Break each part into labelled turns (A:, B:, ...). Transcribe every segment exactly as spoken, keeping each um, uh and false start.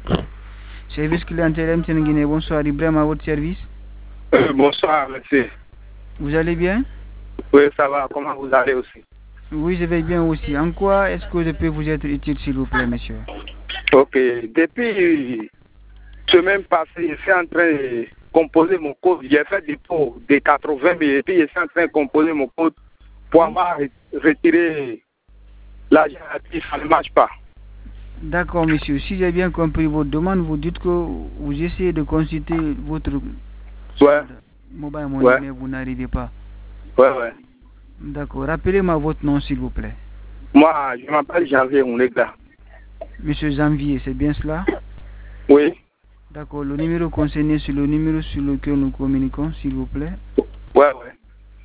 A: Service clientèle M T N Guinée, bonsoir, Ibrahim à votre service.
B: Euh, bonsoir, monsieur.
A: Vous allez bien?
B: Oui, ça va, comment vous allez aussi?
A: Oui, je vais bien aussi. En quoi est-ce que je peux vous être utile, s'il vous plaît, monsieur?
B: Ok, depuis semaine passée, je suis en train de composer mon code. J'ai fait des pots de quatre-vingts mille et puis je suis en train de composer mon code pour avoir retiré l'argent et puis ça ne marche pas.
A: D'accord, monsieur. Si j'ai bien compris votre demande, vous dites que vous essayez de consulter votre
B: Ouais.
A: mobile money,
B: Ouais.
A: mais vous n'arrivez pas.
B: Ouais, ouais.
A: D'accord. Rappelez-moi votre nom, s'il vous plaît.
B: Moi, je m'appelle Janvier Ounega.
A: Monsieur Janvier, c'est bien cela?
B: Oui.
A: D'accord. Le numéro concerné, c'est le numéro sur lequel nous communiquons, s'il vous plaît.
B: Ouais, ouais.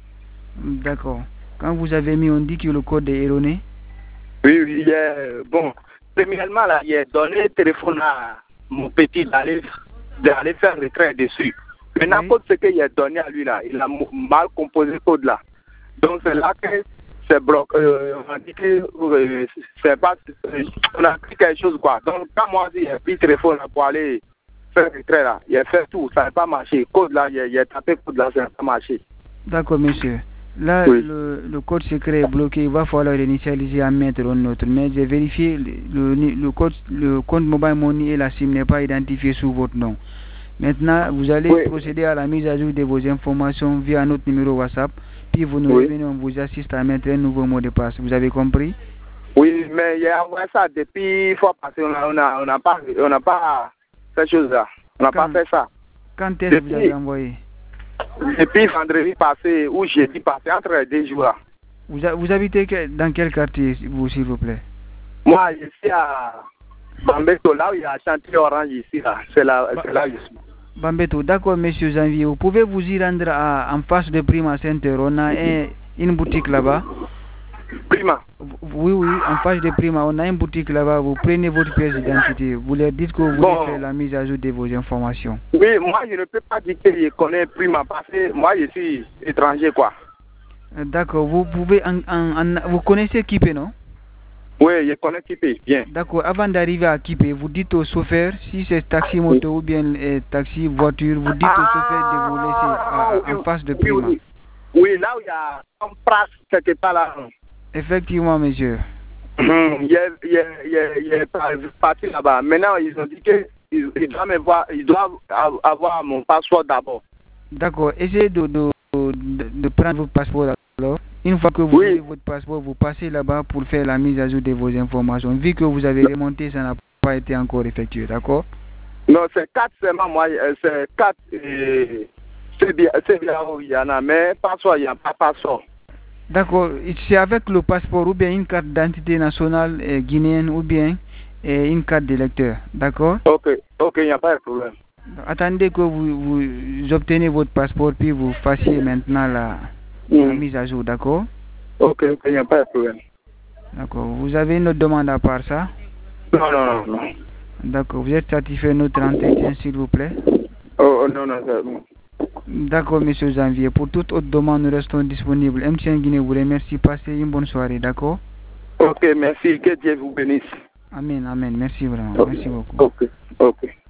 A: D'accord. Quand vous avez mis, on dit que le code est erroné.
B: Oui, oui. Euh, bon, premièrement, là, il a donné le téléphone à mon petit d'aller d'aller faire retrait dessus. Maintenant,
A: Oui.
B: code ce qu'il a donné à lui là, il a mal composé le code là. Donc c'est là que c'est bloqué. Euh, on a dit que euh, c'est pas. Euh, on a pris quelque chose quoi. Donc quand moi j'ai pris le téléphone là, pour aller faire retrait là, il a fait tout, ça n'a pas marché. Code là, il a, il a tapé code là, ça n'a pas marché.
A: D'accord, monsieur. Là,
B: Oui.
A: le, le code secret est bloqué. Il va falloir l'initialiser à mettre un autre. Mais j'ai vérifié le, le, le, code, le compte mobile money et la SIM n'est pas identifié sous votre nom. Maintenant, vous allez
B: Oui.
A: procéder à la mise à jour de vos informations via notre numéro WhatsApp. Puis vous nous
B: Oui.
A: revenez, on vous assiste à mettre un nouveau mot de passe. Vous avez compris?
B: Oui, mais il a envoyé ça depuis fois passée. On n'a on a, on a pas, on n'a pas cette chose là. On n'a pas fait ça.
A: Quand est-ce que vous avez envoyé?
B: Depuis vendredi passé ou jeudi passé, entre les deux jours là.
A: Vous, vous habitez dans quel quartier, vous, s'il vous plaît?
B: Moi, je suis à Bambeto, là où il y a chantier orange ici, là. C'est là,
A: ba
B: là où je suis.
A: Bambeto, d'accord, monsieur Janvier. Vous pouvez vous y rendre à, en face de Prima Center. On a un, une boutique là-bas.
B: Prima?
A: Oui, oui, en face de Prima, on a une boutique là-bas. Vous prenez votre pièce d'identité. Vous leur dites que vous voulez
B: Bon.
A: faire la mise à jour de vos informations.
B: Oui, moi, je ne peux pas dire que je connais Prima parce que moi, je suis étranger, quoi.
A: D'accord, vous pouvez, en, en, en, vous connaissez Kipé, non?
B: Oui, je connais Kipé, bien.
A: D'accord, avant d'arriver à Kipé, vous dites au chauffeur, si c'est taxi moto ou bien euh, taxi voiture, vous dites ah, au chauffeur de vous laisser à,
B: oui,
A: en face de Prima.
B: Oui, oui. Oui, là où il y a un place quelque part là.
A: Effectivement, monsieur.
B: Hum, il est, il est, il est, il est parti là-bas. Maintenant, ils ont dit qu'ils ils doivent me voir, ils doivent avoir mon passeport d'abord.
A: D'accord, essayez de, de, de, de prendre votre passeport alors. Une fois que vous
B: oui.
A: avez votre passeport, vous passez là-bas pour faire la mise à jour de vos informations. Vu que vous avez remonté, ça n'a pas été encore effectué, d'accord?
B: Non, c'est quatre seulement, moi, c'est quatre. C'est bien, c'est bien où il y en a, mais passeport, il n'y a pas passeport.
A: D'accord, c'est avec le passeport ou bien une carte d'identité nationale euh, guinéenne ou bien euh, une carte d'électeur, d'accord?
B: Ok, ok, il n'y a pas de problème.
A: Attendez que vous, vous obtenez votre passeport puis vous fassiez maintenant la, mm. la mise à jour, d'accord?
B: Ok, ok, il n'y a pas de problème.
A: D'accord, vous avez une autre demande à part ça?
B: Non, non, non, non.
A: D'accord, vous êtes satisfait de notre entretien, s'il vous plaît?
B: Oh, non, non, c'est bon.
A: D'accord, monsieur Janvier. Pour toute autre demande, nous restons disponibles. M T N Guinée vous remercie. Passez une bonne soirée, d'accord?
B: Ok, merci. Que Dieu vous bénisse.
A: Amen, amen. Merci vraiment.
B: Okay.
A: Merci beaucoup.
B: Ok, ok.